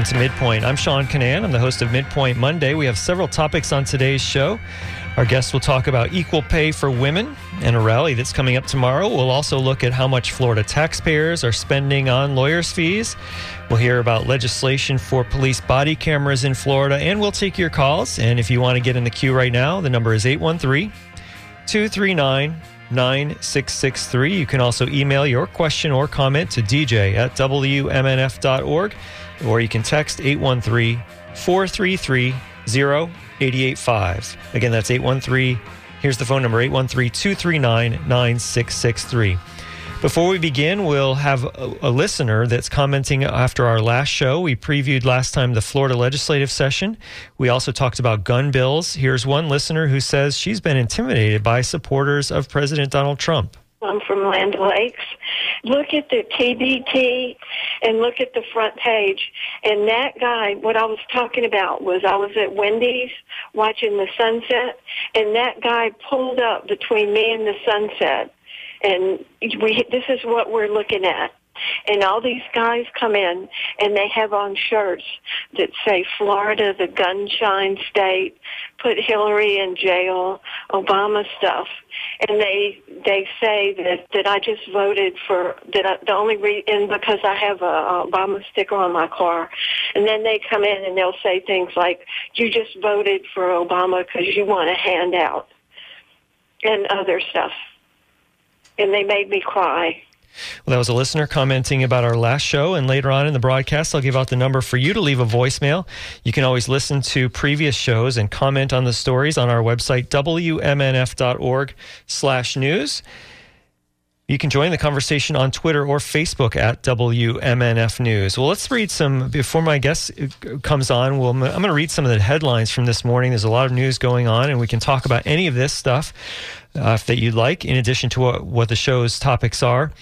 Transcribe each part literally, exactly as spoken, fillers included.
to Midpoint. I'm Sean Canan. I'm the host of Midpoint Monday. We have several topics on today's show. Our guests will talk about equal pay for women and a rally that's coming up tomorrow. We'll also look at how much Florida taxpayers are spending on lawyers' fees. We'll hear about legislation for police body cameras in Florida, and we'll take your calls. And if you want to get in the queue right now, the number is eight one three, two three nine, nine six six three. You can also email your question or comment to d j at w m n f dot org, or you can text eight one three, four three three, zero eight eight five. Again, that's eight one three. Here's the phone number, eight one three, two three nine, nine six six three. Before we begin, we'll have a, a listener that's commenting after our last show. We previewed last time the Florida legislative session. We also talked about gun bills. Here's one listener who says she's been intimidated by supporters of President Donald Trump. I'm from Land Lakes. Look at the T B T and look at the front page. And that guy, what I was talking about was I was at Wendy's watching the sunset, and that guy pulled up between me and the sunset. And we, this is what we're looking at. And all these guys come in, and they have on shirts that say, Florida, the gunshine state, put Hillary in jail, Obama stuff. And they they say that, that I just voted for, that I, the only reason, because I have a Obama sticker on my car. And then they come in and they'll say things like, you just voted for Obama because you want a handout, and other stuff. And they made me cry. Well, that was a listener commenting about our last show, and later on in the broadcast, I'll give out the number for you to leave a voicemail. You can always listen to previous shows and comment on the stories on our website, w m n f dot org slash news. You can join the conversation on Twitter or Facebook at W M N F News. Well, let's read some, before my guest comes on, we'll, I'm going to read some of the headlines from this morning. There's a lot of news going on, and we can talk about any of this stuff uh, that you'd like, in addition to what, what the show's topics are.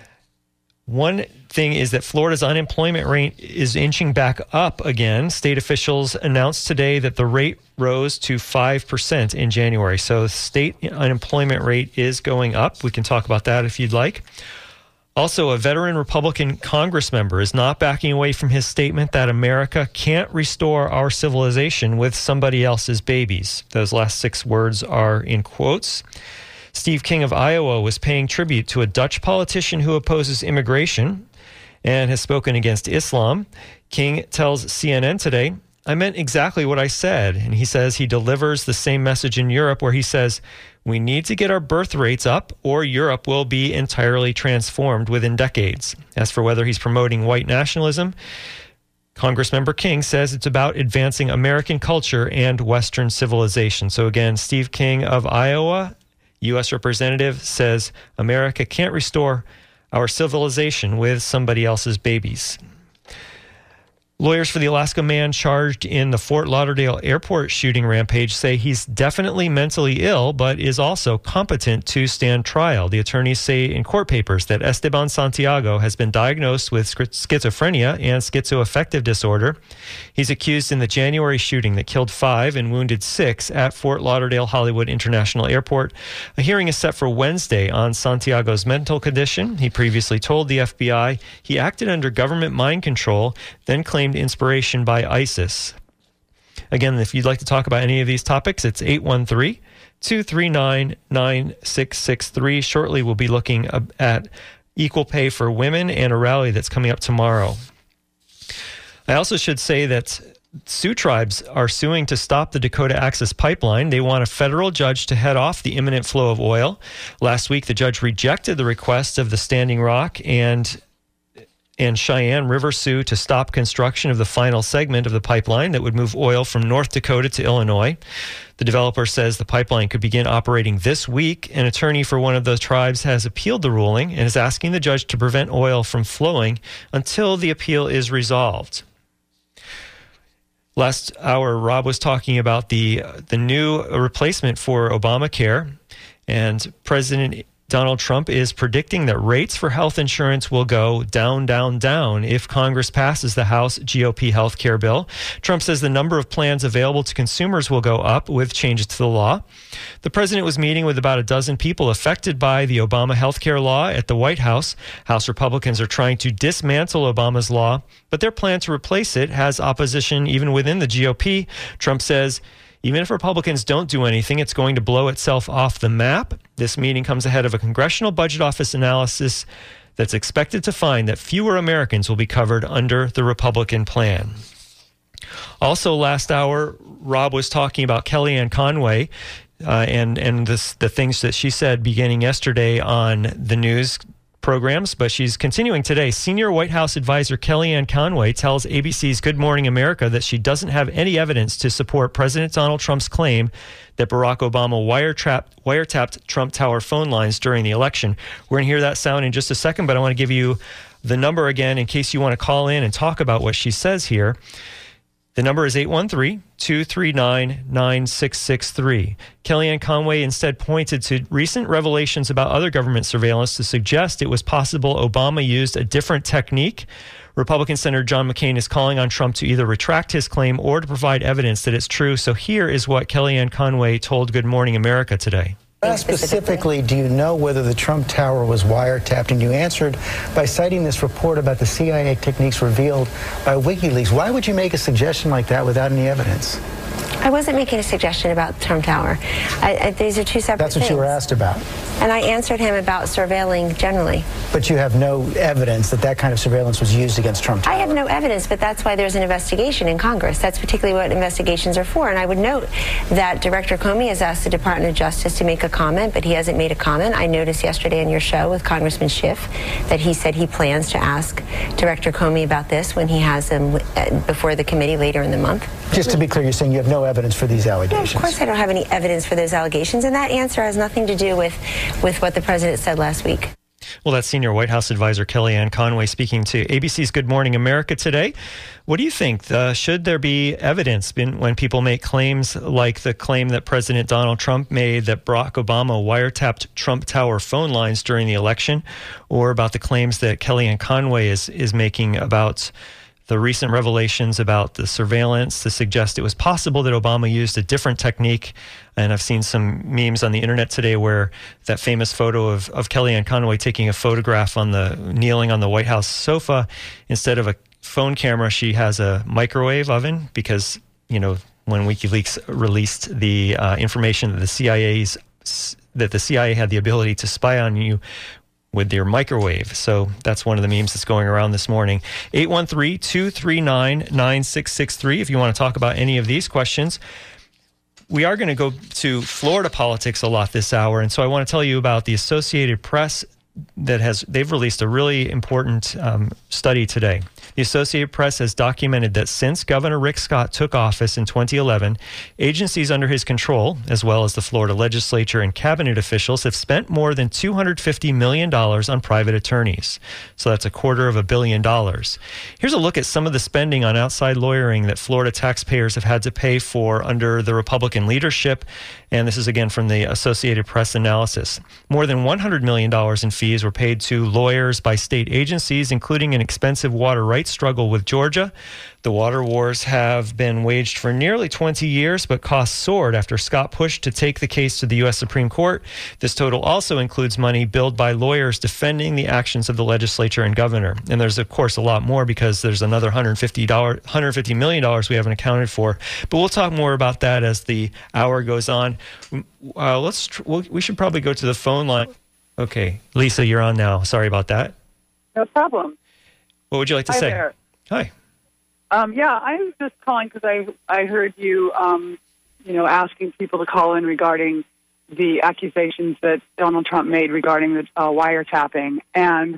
One thing is that Florida's unemployment rate is inching back up again. State officials announced today that the rate rose to five percent in January. So the state unemployment rate is going up. We can talk about that if you'd like. Also, a veteran Republican Congress member is not backing away from his statement that America can't restore our civilization with somebody else's babies. Those last six words are in quotes. Steve King of Iowa was paying tribute to a Dutch politician who opposes immigration and has spoken against Islam. King tells C N N today, I meant exactly what I said. And he says he delivers the same message in Europe, where he says, we need to get our birth rates up or Europe will be entirely transformed within decades. As for whether he's promoting white nationalism, Congressmember King says it's about advancing American culture and Western civilization. So again, Steve King of Iowa, U S representative, says America can't restore our civilization with somebody else's babies. Lawyers for the Alaska man charged in the Fort Lauderdale airport shooting rampage say he's definitely mentally ill, but is also competent to stand trial. The attorneys say in court papers that Esteban Santiago has been diagnosed with schizophrenia and schizoaffective disorder. He's accused in the January shooting that killed five and wounded six at Fort Lauderdale Hollywood International Airport. A hearing is set for Wednesday on Santiago's mental condition. He previously told the F B I he acted under government mind control, then claimed inspiration by ISIS. Again, if you'd like to talk about any of these topics, it's eight one three, two three nine, nine six six three. Shortly, we'll be looking at equal pay for women and a rally that's coming up tomorrow. I also should say that Sioux tribes are suing to stop the Dakota Access Pipeline. They want a federal judge to head off the imminent flow of oil. Last week, the judge rejected the request of the Standing Rock and and Cheyenne River Sioux to stop construction of the final segment of the pipeline that would move oil from North Dakota to Illinois. The developer says the pipeline could begin operating this week. An attorney for one of those tribes has appealed the ruling and is asking the judge to prevent oil from flowing until the appeal is resolved. Last hour, Rob was talking about the the new replacement for Obamacare, and President Donald Trump is predicting that rates for health insurance will go down, down, down if Congress passes the House G O P health care bill. Trump says the number of plans available to consumers will go up with changes to the law. The president was meeting with about a dozen people affected by the Obama health care law at the White House. House Republicans are trying to dismantle Obama's law, but their plan to replace it has opposition even within the G O P. Trump says even if Republicans don't do anything, it's going to blow itself off the map. This meeting comes ahead of a Congressional Budget Office analysis that's expected to find that fewer Americans will be covered under the Republican plan. Also, last hour, Rob was talking about Kellyanne Conway uh, and, and this, the things that she said beginning yesterday on the news programs, but she's continuing today. Senior White House advisor Kellyanne Conway tells A B C's Good Morning America that she doesn't have any evidence to support President Donald Trump's claim that Barack Obama wiretapped, wiretapped Trump Tower phone lines during the election. We're going to hear that sound in just a second, but I want to give you the number again in case you want to call in and talk about what she says here. The number is eight one three, two three nine, nine six six three. Kellyanne Conway instead pointed to recent revelations about other government surveillance to suggest it was possible Obama used a different technique. Republican Senator John McCain is calling on Trump to either retract his claim or to provide evidence that it's true. So here is what Kellyanne Conway told Good Morning America today. Specifically, do you know whether the Trump Tower was wiretapped? And you answered by citing this report about the C I A techniques revealed by WikiLeaks. Why would you make a suggestion like that without any evidence? I wasn't making a suggestion about the Trump Tower. I, I, these are two separate That's what things. you were asked about. And I answered him about surveilling generally. But you have no evidence that that kind of surveillance was used against Trump Tower. I have no evidence, but that's why there's an investigation in Congress. That's particularly what investigations are for. And I would note that Director Comey has asked the Department of Justice to make a comment, but he hasn't made a comment. I noticed yesterday on your show with Congressman Schiff that he said he plans to ask Director Comey about this when he has him before the committee later in the month. Just to be clear, you're saying you have no evidence for these allegations? No, of course I don't have any evidence for those allegations, and that answer has nothing to do with, with what the president said last week. Well, that's Senior White House advisor Kellyanne Conway speaking to A B C's Good Morning America today. What do you think? Uh, should there be evidence when people make claims like the claim that President Donald Trump made that Barack Obama wiretapped Trump Tower phone lines during the election, or about the claims that Kellyanne Conway is, is making about the recent revelations about the surveillance to suggest it was possible that Obama used a different technique? And I've seen some memes on the internet today where that famous photo of, of Kellyanne Conway taking a photograph on the kneeling on the White House sofa, instead of a phone camera, she has a microwave oven because, you know, when WikiLeaks released the uh, information that the C I A's that the C I A had the ability to spy on you with your microwave. So that's one of the memes that's going around this morning. eight one three, two three nine, nine six six three if you want to talk about any of these questions. We are going to go to Florida politics a lot this hour, and so I want to tell you about the Associated Press that has, they've released a really important um, study today. The Associated Press has documented that since Governor Rick Scott took office in twenty eleven, agencies under his control, as well as the Florida legislature and cabinet officials, have spent more than two hundred fifty million dollars on private attorneys. So that's a quarter of a billion dollars. Here's a look at some of the spending on outside lawyering that Florida taxpayers have had to pay for under the Republican leadership. And this is again from the Associated Press analysis. More than one hundred million dollars in fees were paid to lawyers by state agencies, including an expensive water rights struggle with Georgia. The water wars have been waged for nearly twenty years, but costs soared after Scott pushed to take the case to the U S Supreme Court. This total also includes money billed by lawyers defending the actions of the legislature and governor. And there's, of course, a lot more because there's another one hundred fifty million dollars we haven't accounted for. But we'll talk more about that as the hour goes on. Uh, let's. Tr- we'll, we should probably go to the phone line. Okay, Lisa, you're on now. Sorry about that. No problem. What would you like to Hi say? There. Hi. Um, yeah, I'm just calling because I I heard you, um, you know, asking people to call in regarding the accusations that Donald Trump made regarding the uh, wiretapping, and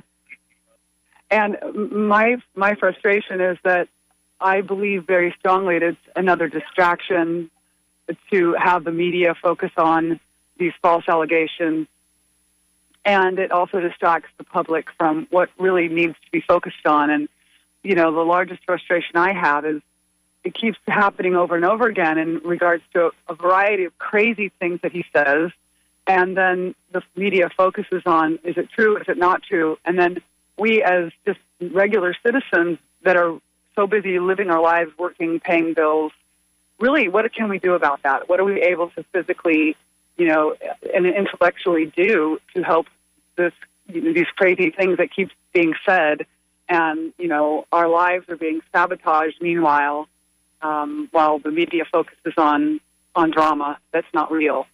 and my my frustration is that I believe very strongly that it's another distraction to have the media focus on these false allegations. And it also distracts the public from what really needs to be focused on. And, you know, the largest frustration I have is it keeps happening over and over again in regards to a, a variety of crazy things that he says and then the media focuses on, is it true, is it not true? And then we as just regular citizens that are so busy living our lives, working, paying bills, really, what can we do about that? What are we able to physically, you know, and intellectually do to help this, you know, these crazy things that keep being said? And, you know, our lives are being sabotaged meanwhile, um, while the media focuses on, on drama that's not real.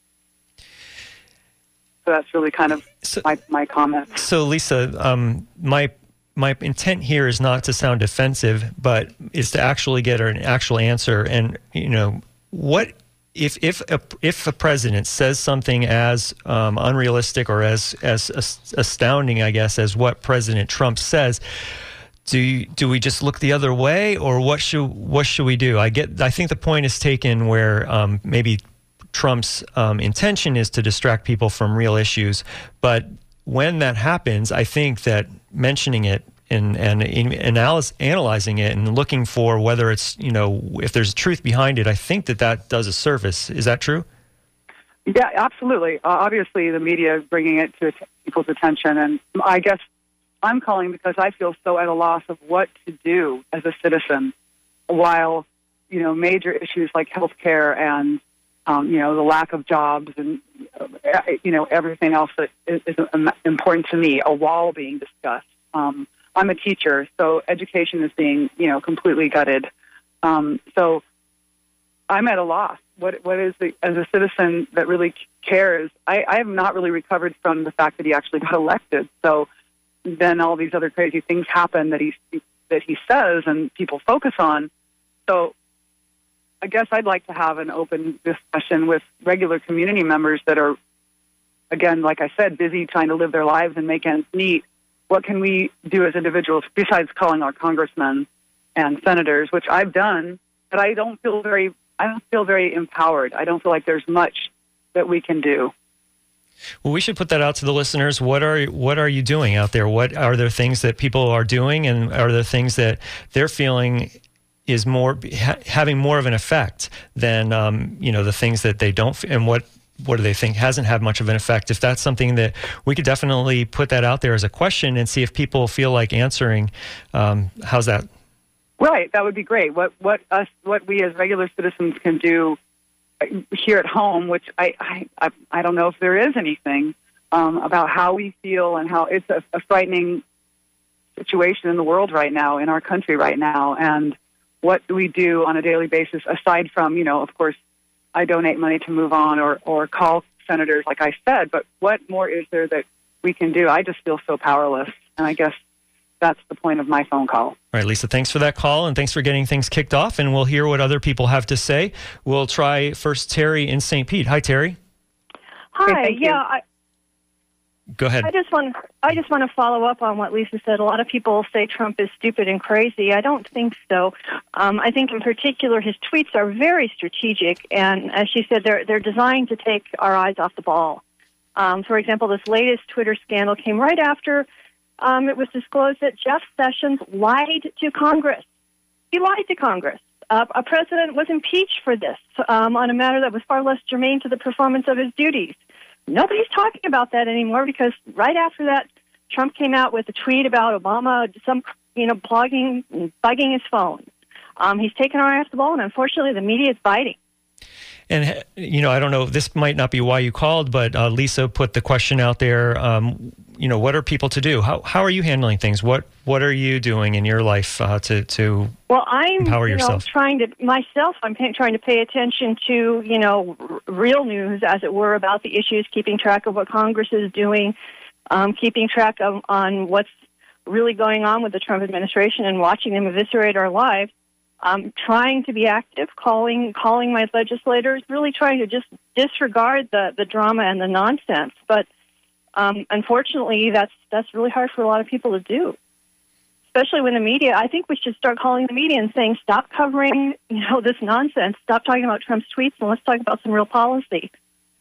So that's really kind of so, my, my comment. So, Lisa, um, my my intent here is not to sound defensive, but is to actually get an actual answer. And, you know, what if if a, if a president says something as um, unrealistic or as as astounding, I guess, as what President Trump says? Do you, do we just look the other way, or what should what should we do? I get. I think the point is taken where um, maybe Trump's um, intention is to distract people from real issues, but when that happens, I think that mentioning it and and in analyze, analyzing it and looking for whether it's, you know, if there's truth behind it, I think that that does a service. Is that true? Yeah, absolutely. Uh, obviously, the media is bringing it to people's attention, and I guess I'm calling because I feel so at a loss of what to do as a citizen, while, you know, major issues like healthcare and Um, you know, the lack of jobs and, uh, you know, everything else that is, is important to me, a wall being discussed. Um, I'm a teacher, so education is being, you know, completely gutted. Um, so I'm at a loss. What, what is the, as a citizen that really cares, I, I have not really recovered from the fact that he actually got elected. So then all these other crazy things happen that he, that he says and people focus on. So I guess I'd like to have an open discussion with regular community members that are, again, like I said, busy trying to live their lives and make ends meet. What can we do as individuals besides calling our congressmen and senators, which I've done, but I don't feel very, I don't feel very empowered. I don't feel like there's much that we can do. Well, we should put that out to the listeners. What are what are you doing out there? What are there things that people are doing, and are there things that they're feeling is more ha, having more of an effect than um, you know, the things that they don't, and what what do they think hasn't had much of an effect? If that's something that we could definitely put that out there as a question and see if people feel like answering. Um, how's that? Right, that would be great. What what us what we as regular citizens can do here at home, which I I I don't know if there is anything um, about how we feel and how it's a, a frightening situation in the world right now, in our country right now, and what do we do on a daily basis aside from, you know, of course, I donate money to Move On or, or call senators, like I said, but what more is there that we can do? I just feel so powerless, and I guess that's the point of my phone call. All right, Lisa, thanks for that call, and thanks for getting things kicked off, and we'll hear what other people have to say. We'll try first Terry in Saint Pete. Hi, Terry. Hi, hey, yeah, I, Go ahead. I just want I just want to follow up on what Lisa said. A lot of people say Trump is stupid and crazy. I don't think so. Um, I think in particular his tweets are very strategic, and as she said, they're they're designed to take our eyes off the ball. Um, for example, this latest Twitter scandal came right after um, it was disclosed that Jeff Sessions lied to Congress. He lied to Congress. Uh, a president was impeached for this um, on a matter that was far less germane to the performance of his duties. Nobody's talking about that anymore because right after that, Trump came out with a tweet about Obama, some, you know, blogging, bugging his phone. Um, he's taken our eye off the ball, and unfortunately, the media is biting. And, you know, I don't know, this might not be why you called, but uh, Lisa put the question out there, um, you know, what are people to do? How how are you handling things? What what are you doing in your life uh, to, to well, I'm, empower you know, yourself? trying to, myself, I'm pay, trying to pay attention to, you know, r- real news, as it were, about the issues, keeping track of what Congress is doing, um, keeping track of on what's really going on with the Trump administration and watching them eviscerate our lives. Um, trying to be active, calling calling my legislators, really trying to just disregard the, the drama and the nonsense. But um, unfortunately, that's that's really hard for a lot of people to do, especially when the media. I think we should start calling the media and saying, stop covering, you know, this nonsense. Stop talking about Trump's tweets, and let's talk about some real policy.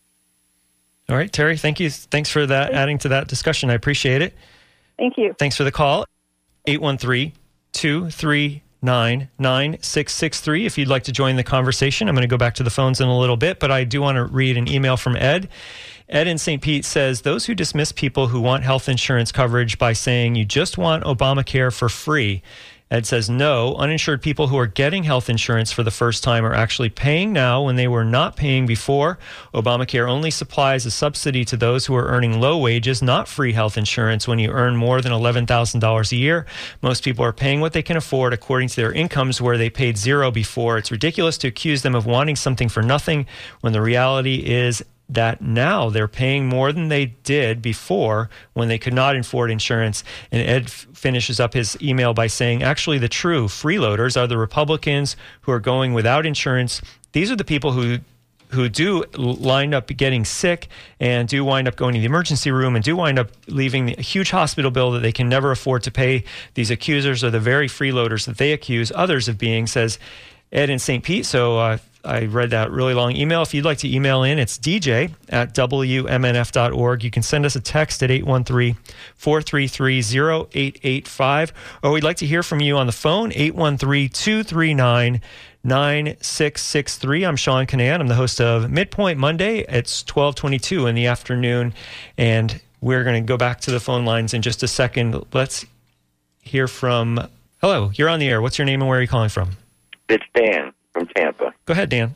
All right, Terry, thank you. Thanks for that, adding to that discussion. I appreciate it. Thank you. Thanks for the call. eight one three, two three nine nine six six three if you'd like to join the conversation. I'm going to go back to the phones in a little bit, but I do want to read an email from Ed. Ed in Saint Pete says, those who dismiss people who want health insurance coverage by saying you just want Obamacare for free. Ed says, no, uninsured people who are getting health insurance for the first time are actually paying now when they were not paying before. Obamacare only supplies a subsidy to those who are earning low wages, not free health insurance when you earn more than eleven thousand dollars a year. Most people are paying what they can afford according to their incomes where they paid zero before. It's ridiculous to accuse them of wanting something for nothing when the reality is that now they're paying more than they did before when they could not afford insurance. And Ed f- finishes up his email by saying, actually, the true freeloaders are the Republicans who are going without insurance. These are the people who who do wind up getting sick and do wind up going to the emergency room and do wind up leaving a huge hospital bill that they can never afford to pay. These accusers are the very freeloaders that they accuse others of being, says Ed in Saint Pete. So uh, I read that really long email. If you'd like to email in, it's d j at w m n f dot org. You can send us a text at eight one three, four three three, zero eight eight five, or we'd like to hear from you on the phone, eight one three, two three nine, nine six six three. I'm Sean Kinane. I'm the host of Midpoint Monday. It's twelve twenty-two in the afternoon, and we're going to go back to the phone lines in just a second. Let's hear from... Hello, you're on the air. What's your name and where are you calling from? It's Dan from Tampa. Go ahead, Dan.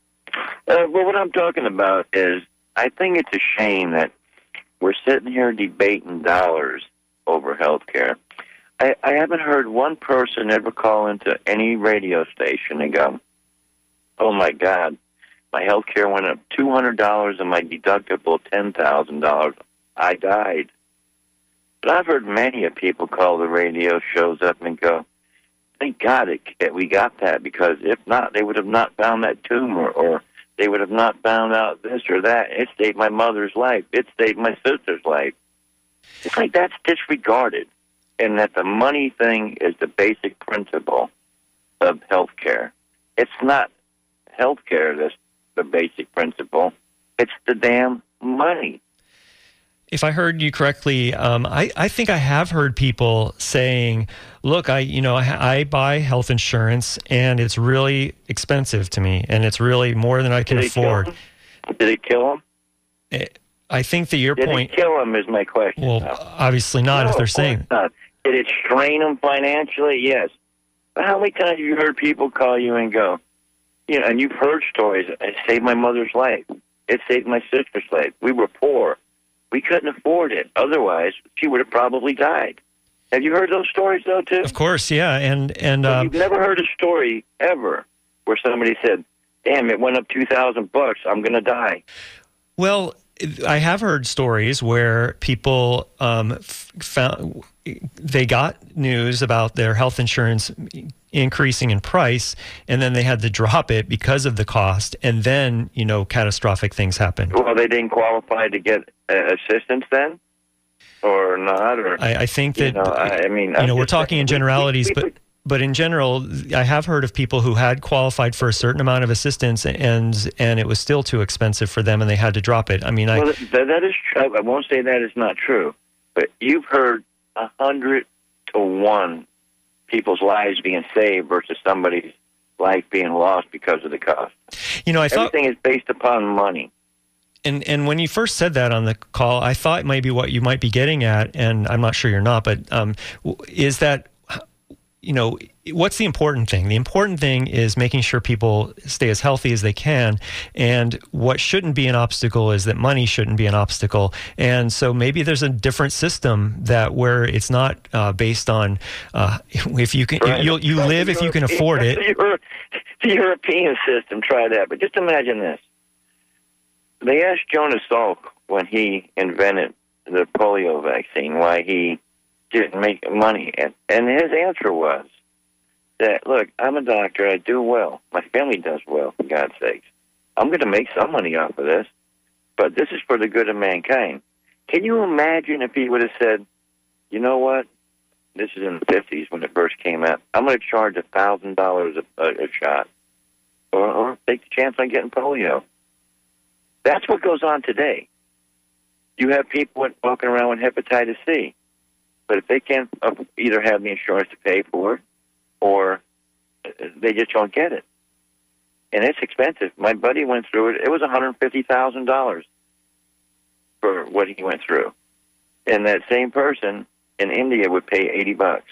Uh, well, what I'm talking about is I think it's a shame that we're sitting here debating dollars over health care. I, I haven't heard one person ever call into any radio station and go, oh, my God, my health care went up two hundred dollars and my deductible ten thousand dollars. I died. But I've heard many of people call the radio shows up and go, thank God it, we got that, because if not, they would have not found that tumor, or they would have not found out this or that. It saved my mother's life. It saved my sister's life. It's like that's disregarded, and that the money thing is the basic principle of health care. It's not health care that's the basic principle. It's the damn money. If I heard you correctly, um, I, I think I have heard people saying, look, I you know I, I buy health insurance and it's really expensive to me and it's really more than I can Did afford. It Did it kill him? It, I think that your Did point... Did it kill him is my question. Well, no. obviously not, no, if they're of course saying... Not. Did it strain them financially? Yes. But how many times have you heard people call you and go, you know, and you've heard stories, it saved my mother's life. It saved my sister's life. We were poor. We couldn't afford it. Otherwise, she would have probably died. Have you heard those stories, though, too? Of course, yeah. And and So um, you've never heard a story ever where somebody said, damn, it went up two thousand bucks. I'm going to die. Well, I have heard stories where people um, found they got news about their health insurance increasing in price, and then they had to drop it because of the cost, and then, you know, catastrophic things happened. Well, they didn't qualify to get uh, assistance then, or not? Or I, I think that, you know, I, I mean, you I'm know, we're just talking saying, in generalities, we, we, but but in general, I have heard of people who had qualified for a certain amount of assistance, and and it was still too expensive for them, and they had to drop it. I mean, I well, that, that is true. I won't say that is not true, but you've heard a hundred to one people's lives being saved versus somebody's life being lost because of the cost. You know, I thought everything is based upon money. And and when you first said that on the call, I thought maybe what you might be getting at, and I'm not sure you're not, but um, is that, you know, what's the important thing? The important thing is making sure people stay as healthy as they can. And what shouldn't be an obstacle is that money shouldn't be an obstacle. And so maybe there's a different system that where it's not uh, based on uh, if you can, Right. you'll, you live if you can afford it. The European system, try that. But just imagine this. They asked Jonas Salk when he invented the polio vaccine why he didn't make money. And, and his answer was that, look, I'm a doctor. I do well. My family does well, for God's sakes. I'm going to make some money off of this, but this is for the good of mankind. Can you imagine if he would have said, you know what? This is in the fifties when it first came out. I'm going to charge one thousand dollars a, a shot, or, or take the chance on getting polio. That's what goes on today. You have people walking around with hepatitis C, but if they can't either have the insurance to pay for it or they just don't get it. And it's expensive. My buddy went through it. It was one hundred fifty thousand dollars for what he went through. And that same person in India would pay eighty bucks.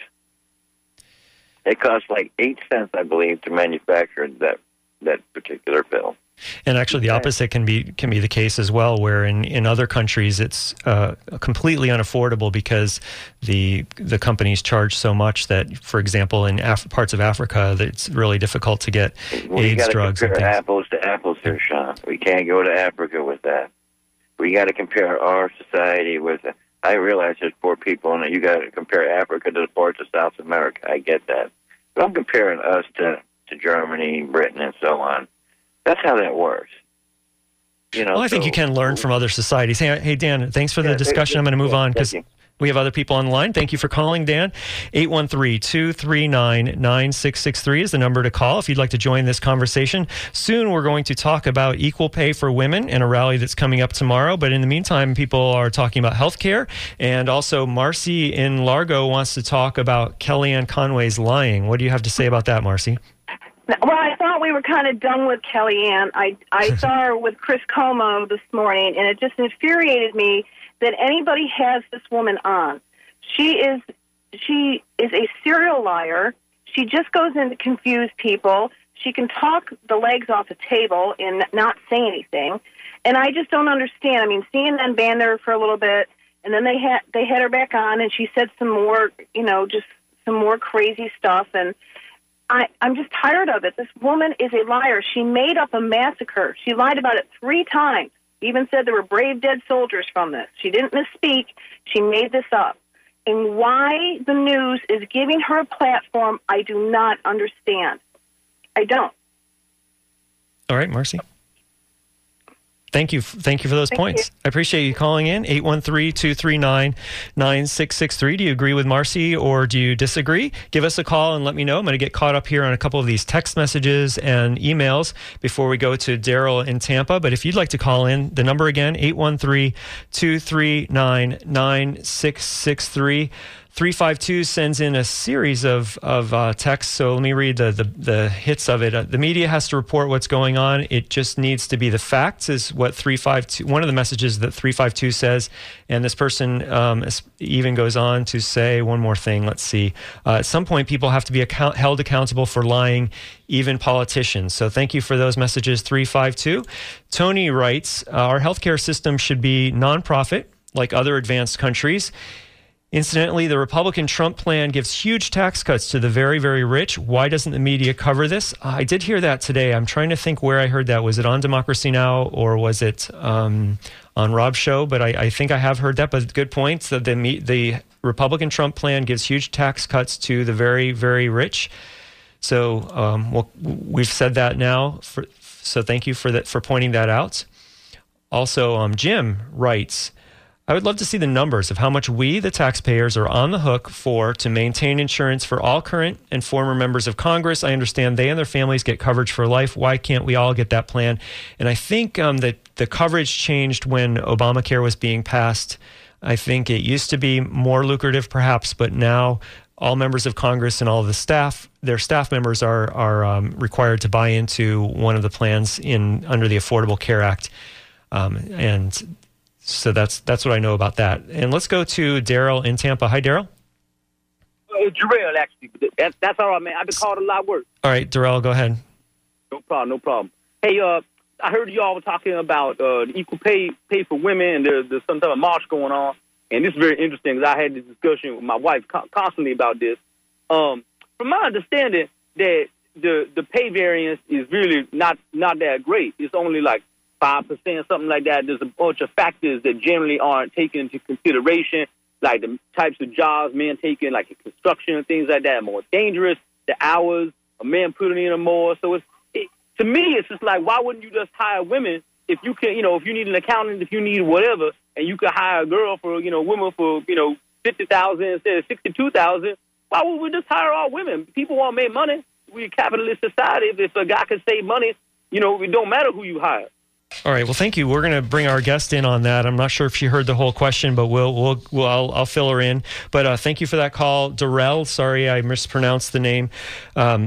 It costs like eight cents, I believe, to manufacture that that particular pill. And actually, the opposite can be can be the case as well, where in, in other countries it's uh, completely unaffordable because the the companies charge so much that, for example, in Af- parts of Africa, that it's really difficult to get we AIDS drugs. We got to compare and apples to apples here, Sean. We can't go to Africa with that. We got to compare our society with. I realize there's poor people, and you got to compare Africa to the parts of South America. I get that, but I'm comparing us to to Germany, Britain, and so on. That's how that works. You know, well, I think so, you can learn from other societies. Hey, hey Dan, thanks for the yeah, discussion. I'm going to move yeah, on because we have other people on the line. Thank you for calling, Dan. eight one three, two three nine, nine six six three is the number to call if you'd like to join this conversation. Soon we're going to talk about equal pay for women in a rally that's coming up tomorrow. But in the meantime, people are talking about health care. And also Marcy in Largo wants to talk about Kellyanne Conway's lying. What do you have to say about that, Marcy? Well, I thought we were kind of done with Kellyanne. I, I saw her with Chris Cuomo this morning, and it just infuriated me that anybody has this woman on. She is she is a serial liar. She just goes in to confuse people. She can talk the legs off the table and not say anything. And I just don't understand. I mean, C N N banned her for a little bit, and then they had they had her back on, and she said some more, you know, just some more crazy stuff. And I, I'm just tired of it. This woman is a liar. She made up a massacre. She lied about it three times. Even said there were brave dead soldiers from this. She didn't misspeak. She made this up. And why the news is giving her a platform, I do not understand. I don't. All right, Marcy. Thank you. Thank you for those Thank points. you. I appreciate you calling in. eight one three, two three nine, nine six six three. Do you agree with Marcy or do you disagree? Give us a call and let me know. I'm going to get caught up here on a couple of these text messages and emails before we go to Daryl in Tampa. But if you'd like to call in, the number again, eight one three, two three nine, nine six six three. three five two sends in a series of, of uh, texts, so let me read the, the, the hits of it. Uh, the media has to report what's going on. It just needs to be the facts, is what three five two, one of the messages that three five two says. And this person um, even goes on to say one more thing. Let's see. Uh, at some point, people have to be account- held accountable for lying, even politicians. So thank you for those messages, three five two. Tony writes, uh, our healthcare system should be nonprofit, like other advanced countries. Incidentally, the Republican Trump plan gives huge tax cuts to the very, very rich. Why doesn't the media cover this? Uh, I did hear that today. I'm trying to think where I heard that. Was it on Democracy Now! Or was it um, on Rob's show? But I, I think I have heard that. But good point. The, the, the Republican Trump plan gives huge tax cuts to the very, very rich. So um, well, we've said that now. For, so thank you for that, for pointing that out. Also, um, Jim writes, I would love to see the numbers of how much we, the taxpayers, are on the hook for to maintain insurance for all current and former members of Congress. I understand they and their families get coverage for life. Why can't we all get that plan? And I think um, that the coverage changed when Obamacare was being passed. I think it used to be more lucrative, perhaps, but now all members of Congress and all of the staff, their staff members are are um, required to buy into one of the plans in under the Affordable Care Act, um, and. So that's that's what I know about that. And let's go to Daryl in Tampa. Hi, Daryl. Uh, Jarrell, actually. That, that's all right, man. I've been called a lot of work. All right, Daryl, go ahead. No problem, no problem. Hey, uh, I heard y'all were talking about uh, the equal pay pay for women, and there's, there's some type of march going on. And this is very interesting because I had this discussion with my wife co- constantly about this. Um, from my understanding, that the the pay variance is really not not that great. It's only like five percent, something like that. There's a bunch of factors that generally aren't taken into consideration, like the types of jobs men taking, like in construction and things like that, are more dangerous. The hours, a man putting in more. So it's it, to me, it's just like, why wouldn't you just hire women if you can, you know, if you need an accountant, if you need whatever, and you could hire a girl for, you know, women for, you know, fifty thousand instead of sixty-two thousand. Why would we just hire all women? People want to make money. We're a capitalist society. If, if a guy can save money, you know, it don't matter who you hire. All right. Well, thank you. We're going to bring our guest in on that. I'm not sure if she heard the whole question, but we'll, we'll, we'll I'll, I'll fill her in. But uh, thank you for that call, Darrell. Sorry, I mispronounced the name. Um,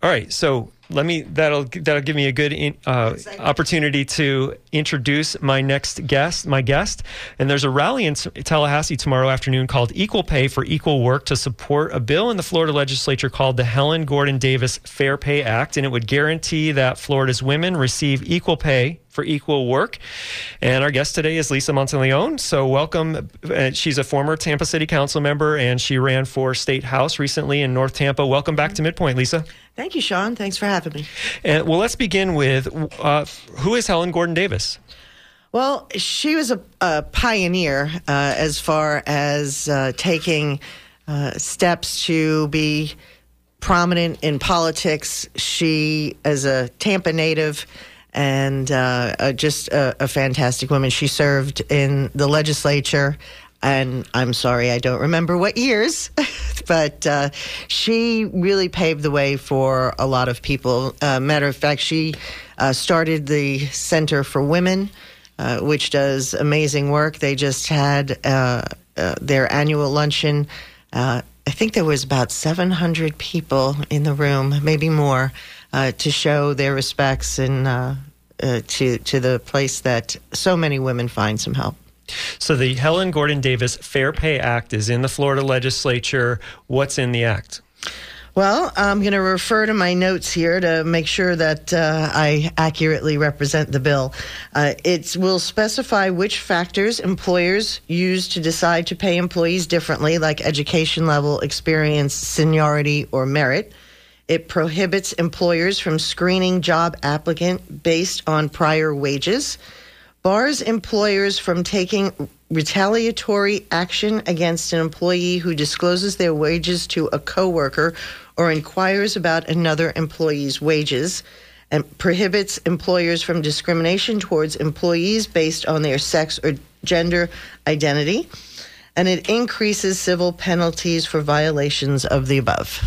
All right, so let me that'll that'll give me a good in, uh, opportunity to introduce my next guest, my guest. And there's a rally in Tallahassee tomorrow afternoon called Equal Pay for Equal Work to support a bill in the Florida legislature called the Helen Gordon Davis Fair Pay Act, and it would guarantee that Florida's women receive equal pay for equal work. And our guest today is Lisa Monteleone. So welcome. Uh, she's a former Tampa City Council member, and she ran for State House recently in North Tampa. Welcome back to Midpoint, Lisa. Thank you, Sean. Thanks for having me. And well, let's begin with uh, who is Helen Gordon Davis? Well, she was a, a pioneer uh, as far as uh, taking uh, steps to be prominent in politics. She, as a Tampa native, and uh, uh, just a, a fantastic woman. She served in the legislature, and I'm sorry, I don't remember what years, but uh, she really paved the way for a lot of people. Uh, matter of fact, she uh, started the Center for Women, uh, which does amazing work. They just had uh, uh, their annual luncheon. Uh, I think there was about seven hundred people in the room, maybe more, uh, to show their respects and uh, uh, to to the place that so many women find some help. So the Helen Gordon Davis Fair Pay Act is in the Florida legislature. What's in the act? Well, I'm going to refer to my notes here to make sure that uh, I accurately represent the bill. Uh, it will specify which factors employers use to decide to pay employees differently, like education level, experience, seniority, or merit. It prohibits employers from screening job applicant based on prior wages, bars employers from taking retaliatory action against an employee who discloses their wages to a coworker or inquires about another employee's wages, and prohibits employers from discrimination towards employees based on their sex or gender identity, and it increases civil penalties for violations of the above.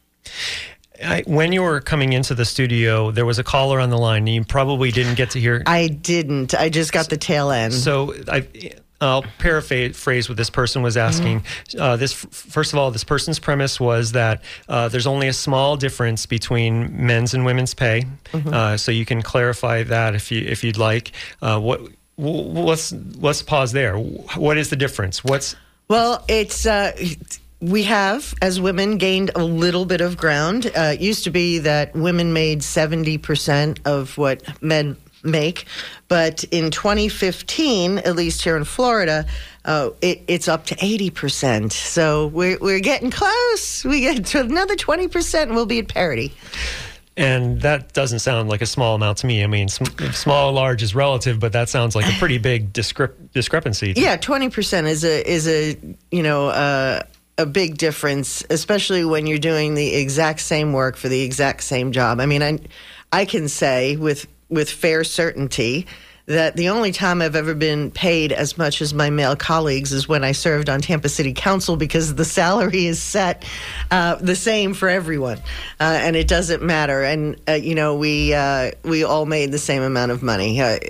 I, when you were coming into the studio, there was a caller on the line. You probably didn't get to hear. I didn't. I just got the tail end. So I, I'll paraphrase what this person was asking. Mm-hmm. Uh, this, first of all, this person's premise was that uh, there's only a small difference between men's and women's pay. Mm-hmm. Uh, so you can clarify that if you if you'd like. Uh, what? Let's let's pause there. What is the difference? What's well, it's. Uh, We have, as women, gained a little bit of ground. Uh, it used to be that women made seventy percent of what men make. But in twenty fifteen, at least here in Florida, uh, it, it's up to eighty percent. So we're, we're getting close. We get to another twenty percent and we'll be at parity. And that doesn't sound like a small amount to me. I mean, sm- small, large is relative, but that sounds like a pretty big discre- discrepancy. Yeah, twenty percent is a, is a you know... Uh, a big difference, especially when you're doing the exact same work for the exact same job. I mean, I, I can say with with fair certainty that the only time I've ever been paid as much as my male colleagues is when I served on Tampa City Council, because the salary is set uh, the same for everyone, uh, and it doesn't matter. And uh, you know, we uh, we all made the same amount of money. Uh,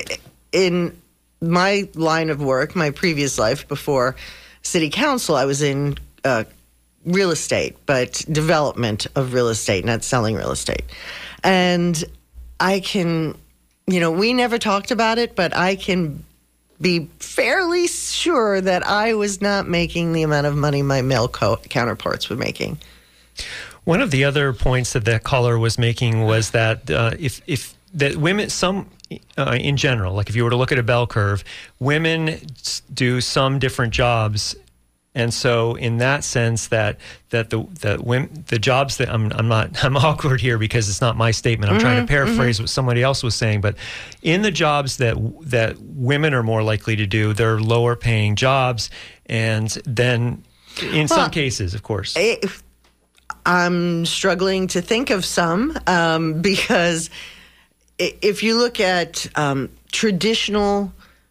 in my line of work, my previous life before City Council, I was in uh, real estate, but development of real estate, not selling real estate. And I can, you know, we never talked about it, but I can be fairly sure that I was not making the amount of money my male co- counterparts were making. One of the other points that that caller was making was that uh, if if that women, some uh, in general, like if you were to look at a bell curve, women do some different jobs. And so, in that sense, that that the the women, the jobs that I'm I'm not I'm awkward here because it's not my statement. I'm mm-hmm, trying to paraphrase mm-hmm. what somebody else was saying. But in the jobs that that women are more likely to do, they're lower paying jobs, and then in well, some cases, of course, it, I'm struggling to think of some um, because if you look at um, traditional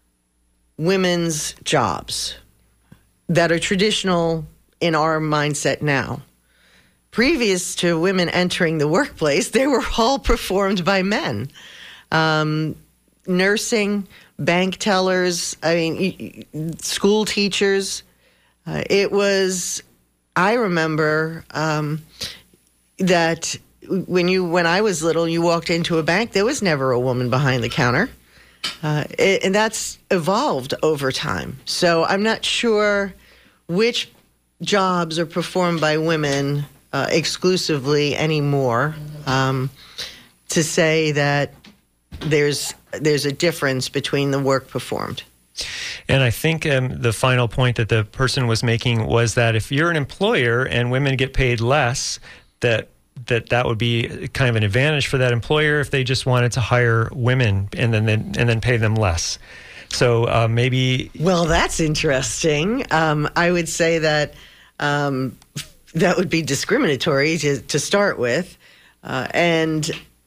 women's jobs that are traditional in our mindset now, previous to women entering the workplace, they were all performed by men. Um, nursing, bank tellers, I mean, school teachers. Uh, it was, I remember um, that when you when I was little, you walked into a bank, there was never a woman behind the counter. Uh, it, and that's evolved over time. So I'm not sure which jobs are performed by women uh, exclusively anymore. Um, to say that there's there's a difference between the work performed. And I think um, the final point that the person was making was that if you're an employer and women get paid less, that that that would be kind of an advantage for that employer if they just wanted to hire women and then and then pay them less. So uh, maybe. Well, that's interesting. Um, I would say that um, that would be discriminatory to, to start with, uh, and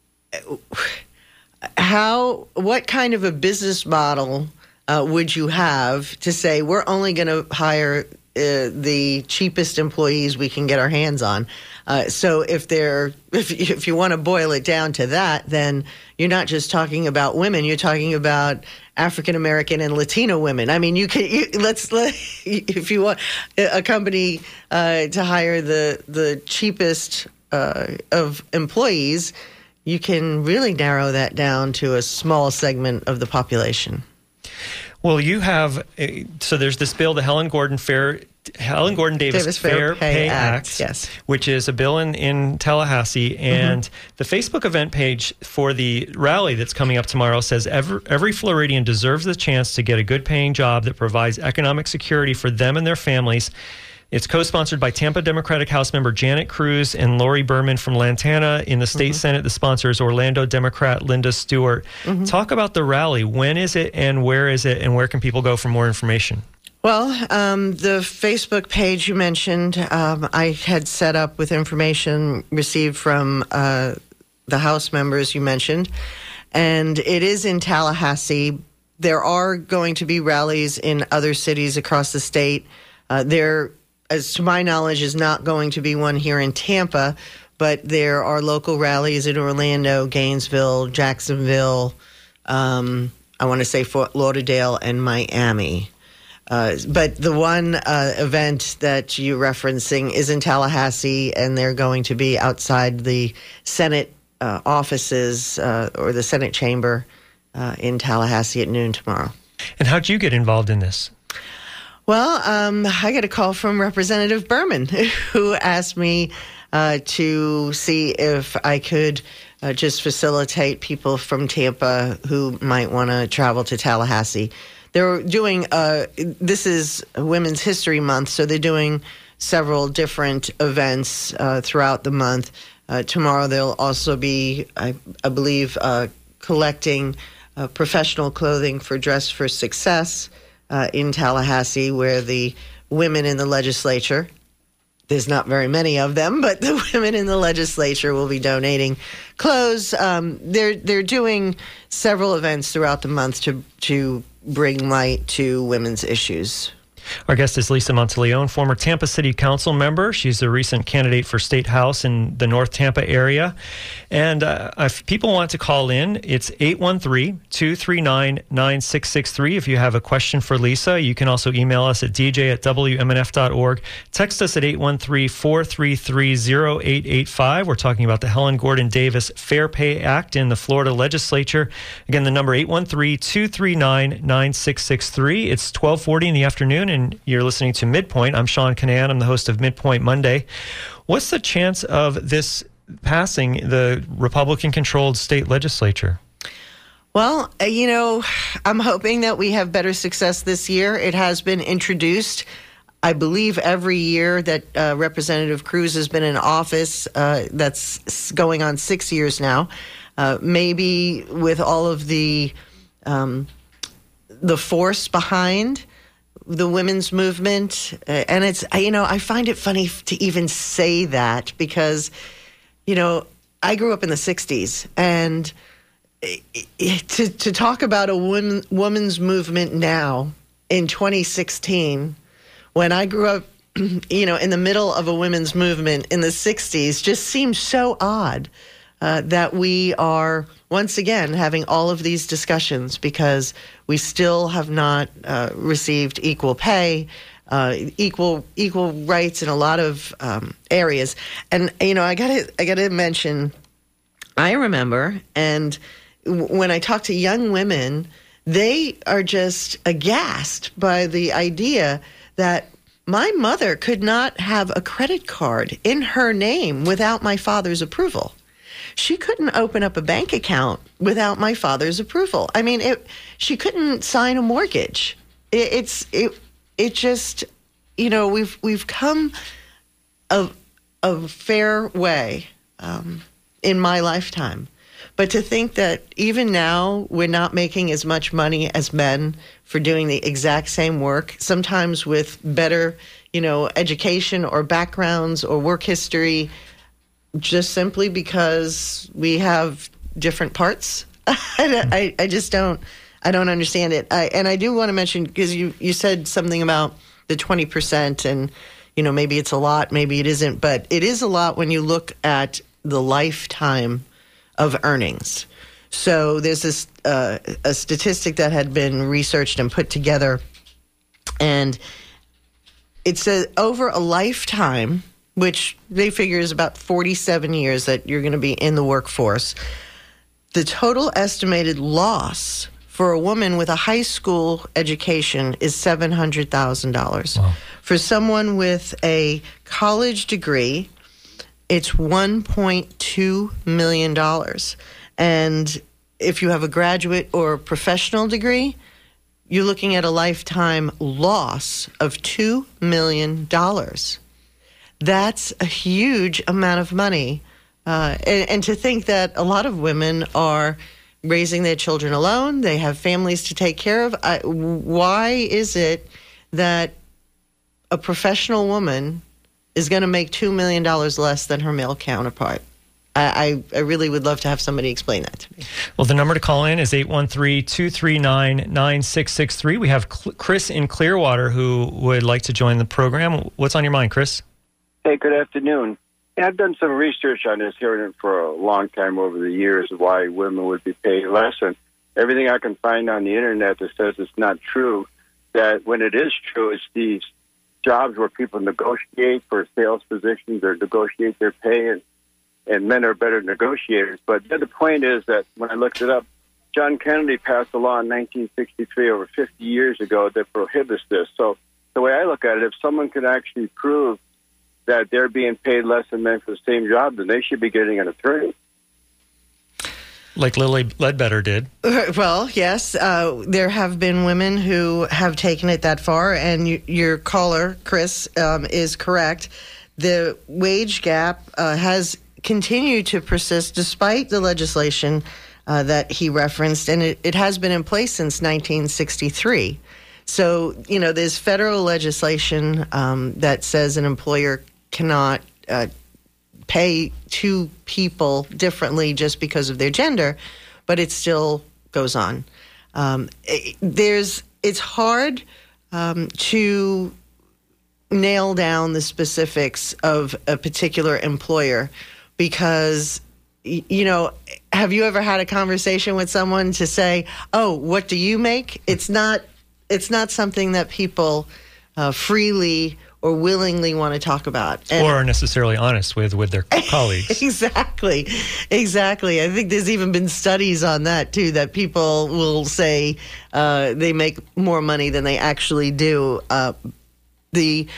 how? What kind of a business model uh, would you have to say we're only going to hire uh, the cheapest employees we can get our hands on? Uh, so if they're if if you want to boil it down to that, then you're not just talking about women. You're talking about African American and Latino women. I mean, you can you, let's let, if you want a company uh, to hire the the cheapest uh, of employees, you can really narrow that down to a small segment of the population. Well, you have so there's this bill, the Helen Gordon Fair. Helen Gordon Davis, Davis Fair, Fair Pay, Pay Act, Act, yes, which is a bill in, in Tallahassee, and mm-hmm. the Facebook event page for the rally that's coming up tomorrow says every, every Floridian deserves the chance to get a good-paying job that provides economic security for them and their families. It's co-sponsored by Tampa Democratic House member Janet Cruz and Lori Berman from Lantana. In the state mm-hmm. Senate, the sponsor is Orlando Democrat Linda Stewart. Mm-hmm. Talk about the rally. When is it, and where is it, and where can people go for more information? Well, um, the Facebook page you mentioned, um, I had set up with information received from uh, the House members you mentioned, and it is in Tallahassee. There are going to be rallies in other cities across the state. Uh, there, as to my knowledge, is not going to be one here in Tampa, but there are local rallies in Orlando, Gainesville, Jacksonville, um, I want to say Fort Lauderdale, and Miami. Uh, but the one uh, event that you're referencing is in Tallahassee, and they're going to be outside the Senate uh, offices uh, or the Senate chamber uh, in Tallahassee at noon tomorrow. And how'd you get involved in this? Well, um, I got a call from Representative Berman, who asked me uh, to see if I could uh, just facilitate people from Tampa who might want to travel to Tallahassee. They're doing, uh, this is Women's History Month, so they're doing several different events uh, throughout the month. Uh, tomorrow they'll also be, I, I believe, uh, collecting uh, professional clothing for Dress for Success uh, in Tallahassee, where the women in the legislature, there's not very many of them, but the women in the legislature will be donating clothes. Um, they're they're doing several events throughout the month to to bring light to women's issues. Our guest is Lisa Monteleone, former Tampa City Council member. She's a recent candidate for State House in the North Tampa area. And uh, if people want to call in, it's eight one three, two three nine, nine six six three. If you have a question for Lisa, you can also email us at d j at w m n f dot org. Text us at eight one three, four three three, zero eight eight five. We're talking about the Helen Gordon Davis Fair Pay Act in the Florida legislature. Again, the number eight one three, two three nine, nine six six three. It's twelve forty in the afternoon, and you're listening to Midpoint. I'm Sean Canan. I'm the host of Midpoint Monday. What's the chance of this passing the Republican-controlled state legislature? Well, uh, you know, I'm hoping that we have better success this year. It has been introduced, I believe, every year that uh, Representative Cruz has been in office. Uh, that's going on six years now. Uh, maybe with all of the um, the force behind the women's movement, uh, and it's, you know, I find it funny to even say that because, you know, I grew up in the sixties, and it, it, to to talk about a woman, women's movement now in twenty sixteen, when I grew up, you know, in the middle of a women's movement in the sixties, just seems so odd uh, that we are once again having all of these discussions because we still have not uh, received equal pay. uh, equal equal rights in a lot of um, areas. And you know, I gotta I gotta mention, I remember, and w- when I talk to young women, they are just aghast by the idea that my mother could not have a credit card in her name without my father's approval. She couldn't open up a bank account without my father's approval. I mean, it, she couldn't sign a mortgage. It, it's it it just, you know, we've we've come a a fair way um, in my lifetime. But to think that even now we're not making as much money as men for doing the exact same work, sometimes with better, you know, education or backgrounds or work history, just simply because we have different parts. I, I just don't, I don't understand it. I, and I do want to mention, because you, you said something about the twenty percent and, you know, maybe it's a lot, maybe it isn't, but it is a lot when you look at the lifetime of earnings. So there's this uh, a statistic that had been researched and put together, and it says over a lifetime, which they figure is about forty-seven years that you're going to be in the workforce, the total estimated loss for a woman with a high school education is seven hundred thousand dollars. Wow. For someone with a college degree, it's one point two million dollars. And if you have a graduate or professional degree, you're looking at a lifetime loss of two million dollars. That's a huge amount of money. Uh, and, and to think that a lot of women are raising their children alone, they have families to take care of. I, why is it that a professional woman is going to make two million dollars less than her male counterpart? I, I really would love to have somebody explain that to me. Well, the number to call in is eight one three, two three nine, nine six six three. We have Chris in Clearwater who would like to join the program. What's on your mind, Chris? Hey, good afternoon. Yeah, I've done some research on this, hearing it for a long time over the years, why women would be paid less. And everything I can find on the internet that says it's not true, that when it is true, it's these jobs where people negotiate for sales positions or negotiate their pay, and, and men are better negotiators. But the other point is that when I looked it up, John Kennedy passed a law in nineteen sixty-three, over fifty years ago, that prohibits this. So the way I look at it, if someone can actually prove that they're being paid less than men for the same job, then they should be getting an attorney. Like Lily Ledbetter did. Well, yes. Uh, there have been women who have taken it that far, and you, your caller, Chris, um, is correct. The wage gap uh, has continued to persist despite the legislation uh, that he referenced, and it, it has been in place since nineteen sixty-three. So, you know, there's federal legislation um, that says an employer cannot uh, pay two people differently just because of their gender, but it still goes on. Um, it, there's, it's hard um, to nail down the specifics of a particular employer because, you know, have you ever had a conversation with someone to say, oh, what do you make? It's not, it's not something that people uh, freely or willingly want to talk about. And or are necessarily honest with, with their colleagues. Exactly. Exactly. I think there's even been studies on that, too, that people will say uh, they make more money than they actually do. Uh, the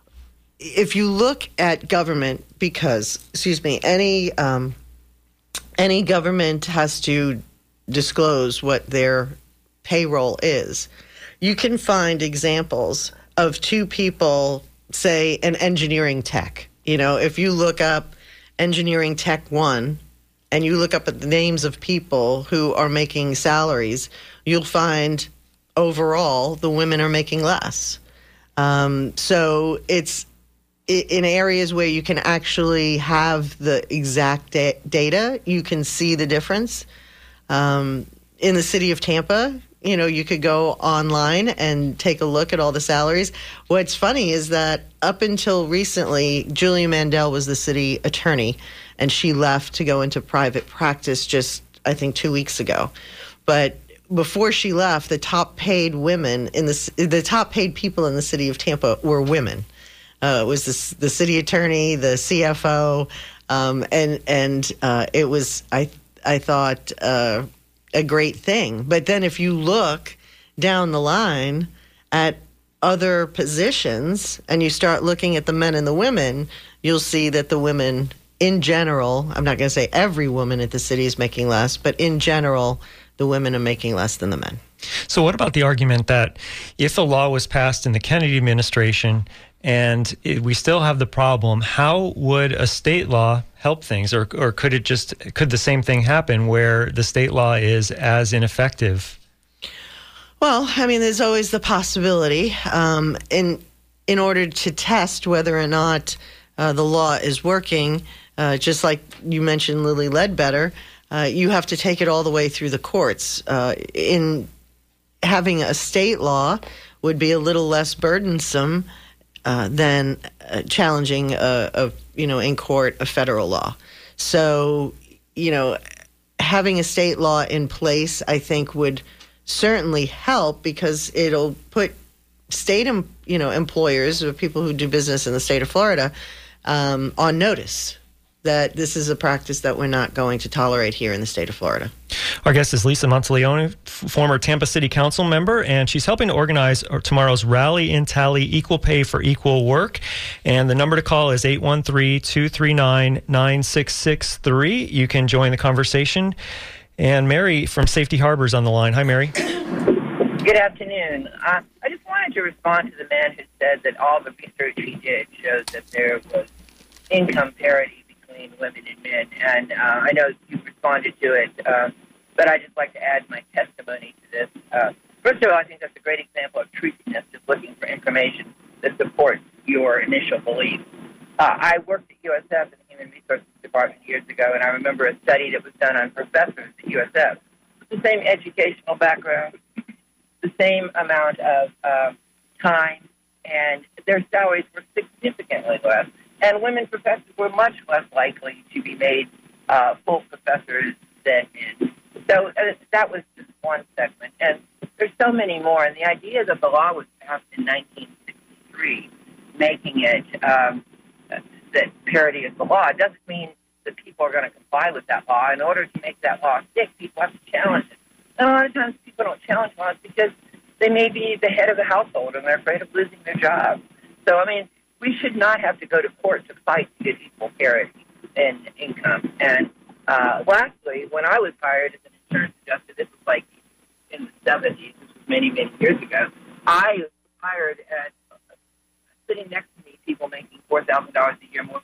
if you look at government, because, excuse me, any um, any government has to disclose what their payroll is, you can find examples of two people, say, an engineering tech. You know, if you look up engineering tech one and you look up at the names of people who are making salaries, you'll find overall the women are making less. Um, so it's in areas where you can actually have the exact da- data, you can see the difference. Um, in the city of Tampa, you know, you could go online and take a look at all the salaries. What's funny is that up until recently, Julia Mandel was the city attorney, and she left to go into private practice just, I think, two weeks ago. But before she left, the top paid women in the the top paid people in the city of Tampa were women. Uh, it was the, the city attorney, the C F O, um, and and uh, it was I I thought uh, a great thing. But then if you look down the line at other positions and you start looking at the men and the women, you'll see that the women in general, I'm not going to say every woman at the city is making less, but in general, the women are making less than the men. So what about the argument that if a law was passed in the Kennedy administration and it, we still have the problem, how would a state law help things? Or, or could it just, could the same thing happen where the state law is as ineffective? Well, I mean, there's always the possibility. Um, in in order to test whether or not uh, the law is working, uh, just like you mentioned Lilly Ledbetter, uh, you have to take it all the way through the courts. Uh, in having a state law would be a little less burdensome uh, than uh, challenging a, a you know in court a federal law. So you know, having a state law in place, I think, would certainly help because it'll put state, you know, employers or people who do business in the state of Florida um, on notice that this is a practice that we're not going to tolerate here in the state of Florida. Our guest is Lisa Monteleone, former Tampa City Council member, and she's helping to organize tomorrow's Rally in Tally Equal Pay for Equal Work. And the number to call is eight one three, two three nine, nine six six three. You can join the conversation. And Mary from Safety Harbor is on the line. Hi, Mary. Good afternoon. Uh, I just wanted to respond to the man who said that all the research he did shows that there was income parity between women and men. And uh, I know you responded to it, uh, but I'd just like to add my testimony to this. Uh, first of all, I think that's a great example of truthiness, just looking for information that supports your initial beliefs. Uh, I worked at U S F in the Human Resources Department years ago, and I remember a study that was done on professors at U S F. The same educational background, the same amount of uh, time, and their salaries were significantly less. And women professors were much less likely to be made uh, full professors than men. So uh, that was just one segment. And there's so many more. And the idea that the law was passed in nineteen sixty-three, making it um, that parity is the law, it doesn't mean that people are going to comply with that law. In order to make that law stick, people have to challenge it. And a lot of times people don't challenge laws because they may be the head of the household and they're afraid of losing their job. So, I mean, we should not have to go to court to fight to get equal parity in income. And uh, lastly, when I was hired as an insurance adjuster, this was like in the seventies, this was many, many years ago, I was hired at uh, sitting next to me, people making four thousand dollars a year more.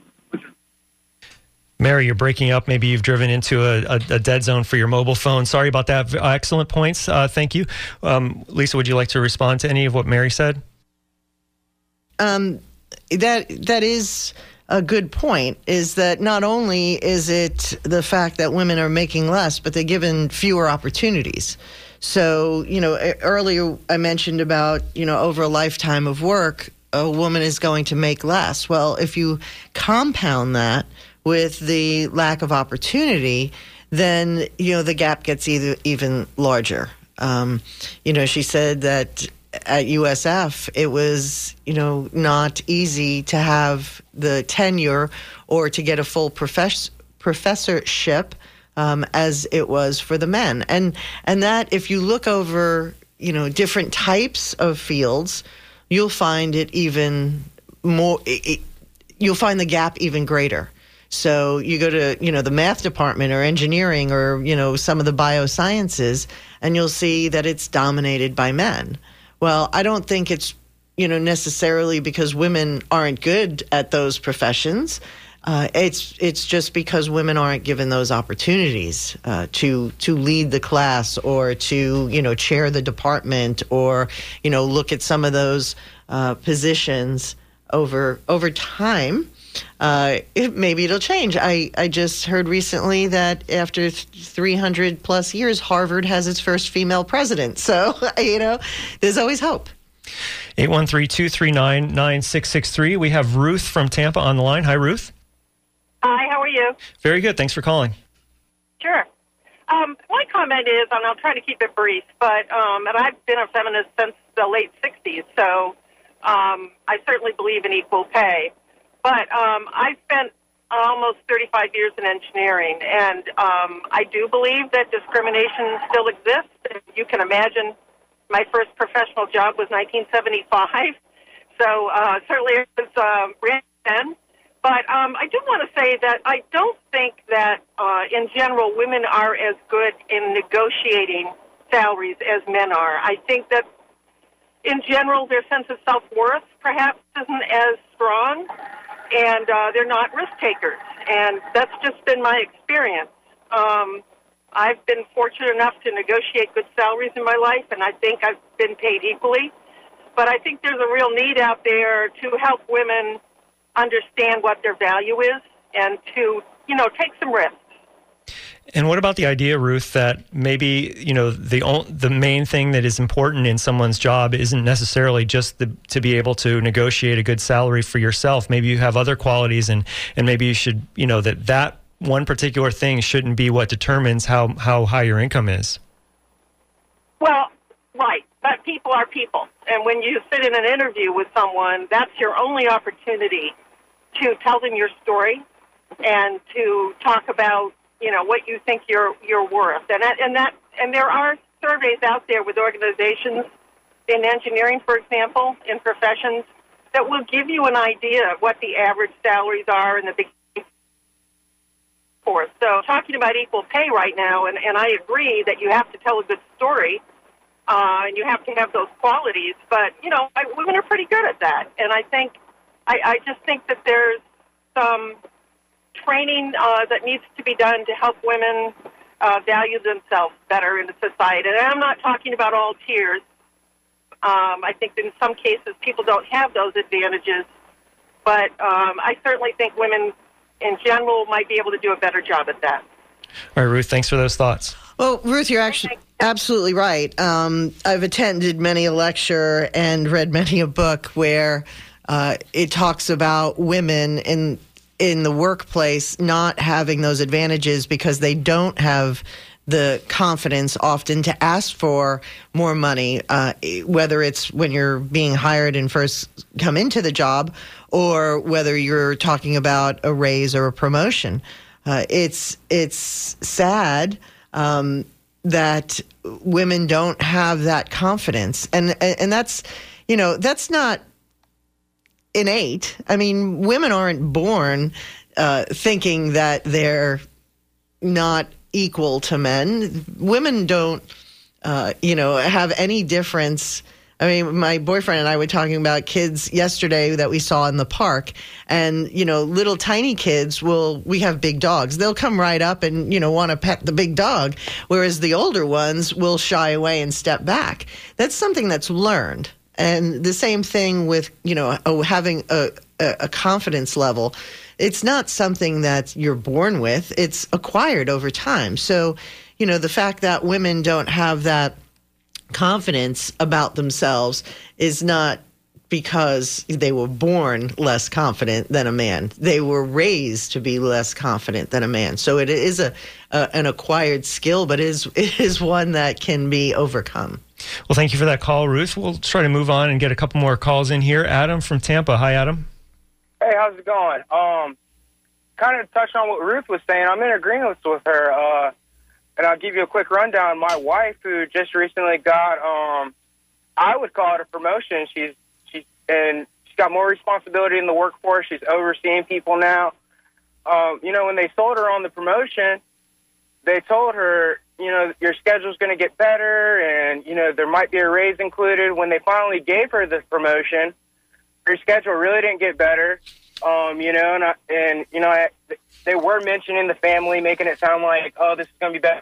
Mary, you're breaking up. Maybe you've driven into a, a, a dead zone for your mobile phone. Sorry about that. Uh, excellent points. Uh, thank you. Um, Lisa, would you like to respond to any of what Mary said? Um, that that is a good point, is that not only is it the fact that women are making less, but they're given fewer opportunities. So, you know, earlier I mentioned about, you know, over a lifetime of work, a woman is going to make less. Well, if you compound that with the lack of opportunity, then, you know, the gap gets either, even larger. Um, you know, she said that at U S F, it was, you know, not easy to have the tenure or to get a full profess- professorship um, as it was for the men. And, and that, if you look over, you know, different types of fields, you'll find it even more, it, you'll find the gap even greater. So you go to, you know, the math department or engineering or, you know, some of the biosciences, and you'll see that it's dominated by men. Well, I don't think it's, you know, necessarily because women aren't good at those professions. Uh, it's it's just because women aren't given those opportunities uh, to to lead the class or to, you know, chair the department or, you know, look at some of those uh, positions over over time. Uh, it, maybe it'll change. I, I just heard recently that after th- three hundred plus years, Harvard has its first female president. So, you know, there's always hope. eight one three, two three nine, nine six six three. We have Ruth from Tampa on the line. Hi, Ruth. Hi, how are you? Very good. Thanks for calling. Sure. Um, my comment is, and I'll try to keep it brief, but um, and I've been a feminist since the late sixties, so um, I certainly believe in equal pay. But um, I spent almost thirty-five years in engineering, and um, I do believe that discrimination still exists. You can imagine my first professional job was nineteen seventy-five, so uh, certainly it was uh, brand then. But um, I do want to say that I don't think that, uh, in general, women are as good in negotiating salaries as men are. I think that, in general, their sense of self-worth perhaps isn't as strong, and uh, they're not risk-takers. And that's just been my experience. Um, I've been fortunate enough to negotiate good salaries in my life, and I think I've been paid equally. But I think there's a real need out there to help women understand what their value is and to, you know, take some risks. And what about the idea, Ruth, that maybe, you know, the the main thing that is important in someone's job isn't necessarily just the, to be able to negotiate a good salary for yourself. Maybe you have other qualities, and, and maybe you should, you know, that that one particular thing shouldn't be what determines how, how high your income is. Well, right. But people are people. And when you sit in an interview with someone, that's your only opportunity to tell them your story and to talk about, you know, what you think you're you're worth. And that, and that and there are surveys out there with organizations in engineering, for example, in professions that will give you an idea of what the average salaries are in the big force. So talking about equal pay right now, and, and I agree that you have to tell a good story, uh, and you have to have those qualities. But, you know, I, women are pretty good at that. And I think I, I just think that there's some training uh, that needs to be done to help women uh, value themselves better in society. And I'm not talking about all tiers. Um, I think in some cases people don't have those advantages. But um, I certainly think women in general might be able to do a better job at that. All right, Ruth, thanks for those thoughts. Well, Ruth, you're actually absolutely right. Um, I've attended many a lecture and read many a book where uh, it talks about women in in the workplace not having those advantages because they don't have the confidence often to ask for more money, uh, whether it's when you're being hired and first come into the job or whether you're talking about a raise or a promotion. Uh, it's it's sad um, that women don't have that confidence, and and that's you know that's not innate. I mean, women aren't born uh, thinking that they're not equal to men. Women don't, uh, you know, have any difference. I mean, my boyfriend and I were talking about kids yesterday that we saw in the park, and, you know, little tiny kids will, we have big dogs. They'll come right up and, you know, want to pet the big dog, whereas the older ones will shy away and step back. That's something that's learned. And the same thing with, you know, having a, a confidence level. It's not something that you're born with. It's acquired over time. So, you know, the fact that women don't have that confidence about themselves is not because they were born less confident than a man. They were raised to be less confident than a man. So it is a, a an acquired skill, but it is, it is one that can be overcome. Well, thank you for that call, Ruth. We'll try to move on and get a couple more calls in here. Adam from Tampa. Hi, Adam. Hey, how's it going? Um, kind of touch on what Ruth was saying. I'm in agreement with her. Uh, and I'll give you a quick rundown. My wife, who just recently got, um, I would call it a promotion. She's she's and she's got more responsibility in the workforce. She's overseeing people now. Um, you know, when they sold her on the promotion, they told her, you know, your schedule's going to get better, and, you know, there might be a raise included. When they finally gave her the promotion, her schedule really didn't get better, um, you know, and, I, and you know, I, they were mentioning the family, making it sound like, oh, this is going to be better.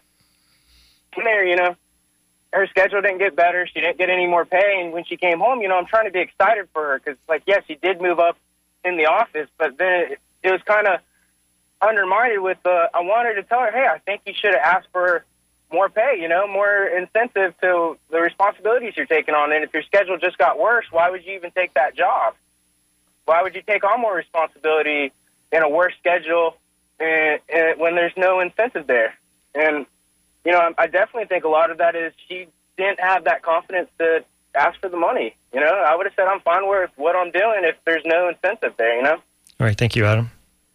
And there, you know, her schedule didn't get better. She didn't get any more pay, and when she came home, you know, I'm trying to be excited for her because, like, yes, she did move up in the office, but then it, it was kind of undermined with, uh, I wanted to tell her, hey, I think you should have asked for more pay, you know, more incentive to the responsibilities you're taking on. And if your schedule just got worse, why would you even take that job? Why would you take on more responsibility in a worse schedule and, and when there's no incentive there? And you know, I, I definitely think a lot of that is she didn't have that confidence to ask for the money. You know, I would have said I'm fine with what I'm doing if there's no incentive there, you know? All right. Thank you, Adam.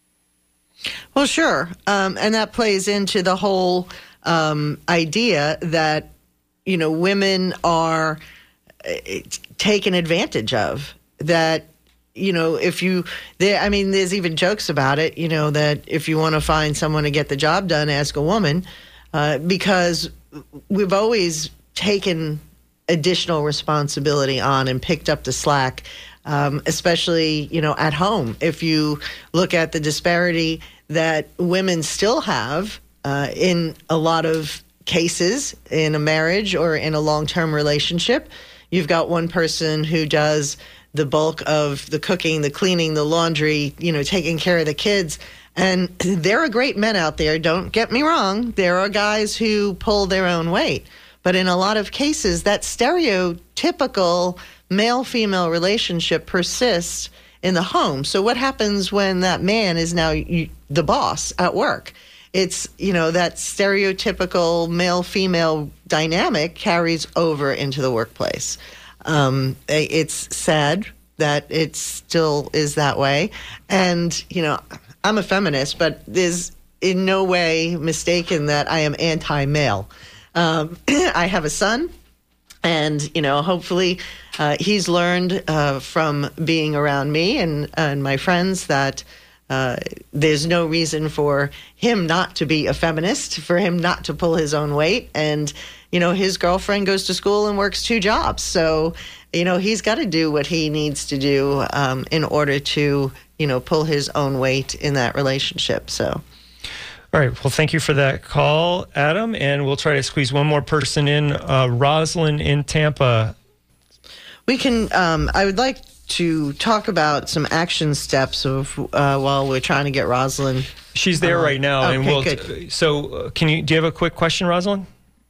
Well, sure. Um, and that plays into the whole um, idea that, you know, women are uh, taken advantage of. That, you know, if you, there, I mean, there's even jokes about it, you know, that if you want to find someone to get the job done, ask a woman, uh, because we've always taken additional responsibility on and picked up the slack. Um, especially, you know, at home. If you look at the disparity that women still have uh, in a lot of cases in a marriage or in a long-term relationship, you've got one person who does the bulk of the cooking, the cleaning, the laundry, you know, taking care of the kids. And there are great men out there, don't get me wrong. There are guys who pull their own weight. But in a lot of cases, that stereotypical male-female relationship persists in the home. So what happens when that man is now you, the boss at work? It's, you know, that stereotypical male-female dynamic carries over into the workplace. Um, it's sad that it still is that way. And, you know, I'm a feminist, but there's in no way mistaken that I am anti-male. Um, I have a son. And, you know, hopefully uh, he's learned uh, from being around me and, and my friends that uh, there's no reason for him not to be a feminist, for him not to pull his own weight. And, you know, his girlfriend goes to school and works two jobs. So, you know, he's got to do what he needs to do um, in order to, you know, pull his own weight in that relationship. So. All right. Well, thank you for that call, Adam. And we'll try to squeeze one more person in. Uh, Rosalind in Tampa. We can, um, I would like to talk about some action steps of uh, while we're trying to get Rosalind. She's there uh, right now. Okay, and we'll, good. So uh, can you, do you have a quick question, Rosalind?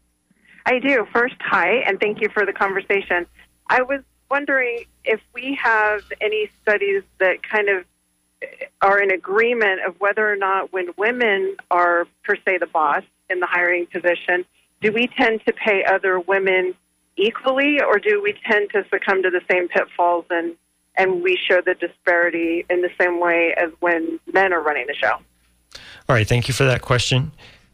I do. First, hi, and thank you for the conversation. I was wondering if we have any studies that kind of are in agreement of whether or not when women are, per se, the boss in the hiring position, do we tend to pay other women equally, or do we tend to succumb to the same pitfalls and, and we show the disparity in the same way as when men are running the show? All right. Thank you for that question.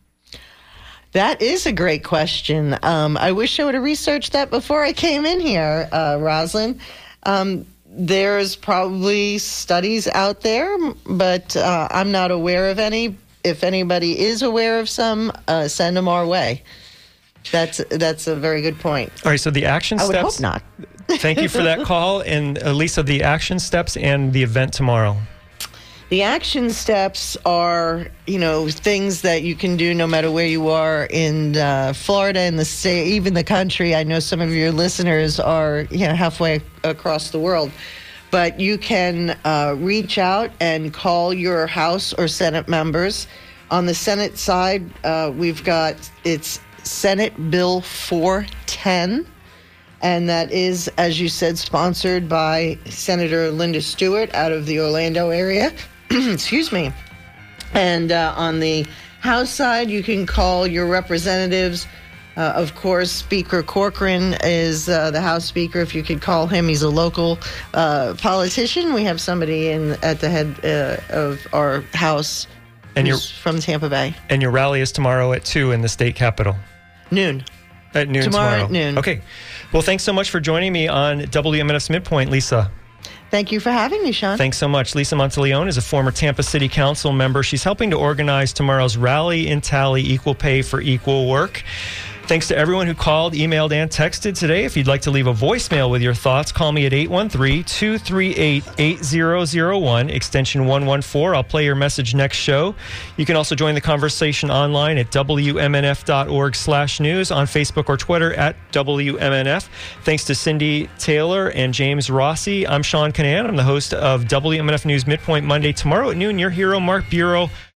That is a great question. Um, I wish I would have researched that before I came in here, uh, Rosalind. Um, There's probably studies out there, but uh, I'm not aware of any. If anybody is aware of some, uh, send them our way. That's that's a very good point. All right, so the action I steps. would hope not. Thank you for that call. And uh, Lisa, the action steps and the event tomorrow. The action steps are, you know, things that you can do no matter where you are in uh, Florida, in the state, even the country. I know some of your listeners are, you know, halfway across the world. But you can uh, reach out and call your House or Senate members. On the Senate side, uh, we've got, it's Senate Bill four ten. And that is, as you said, sponsored by Senator Linda Stewart out of the Orlando area. Excuse me. And uh, on the House side, you can call your representatives. Uh, of course, Speaker Corcoran is uh, the House Speaker. If you could call him, he's a local uh, politician. We have somebody in at the head uh, of our House and who's from Tampa Bay. And your rally is tomorrow at two in the state capitol. Noon. At noon tomorrow. Tomorrow at noon. Okay. Well, thanks so much for joining me on W M N F's Midpoint, Lisa. Thank you for having me, Sean. Thanks so much. Lisa Monteleone is a former Tampa City Council member. She's helping to organize tomorrow's Rally and Tally Equal Pay for Equal Work. Thanks to everyone who called, emailed, and texted today. If you'd like to leave a voicemail with your thoughts, call me at eight one three, two three eight, eight zero zero one, extension one one four. I'll play your message next show. You can also join the conversation online at W M N F dot org slash news, on Facebook or Twitter at W M N F. Thanks to Cindy Taylor and James Rossi. I'm Sean Canan. I'm the host of W M N F News Midpoint Monday. Tomorrow at noon, your hero, Mark Bureau.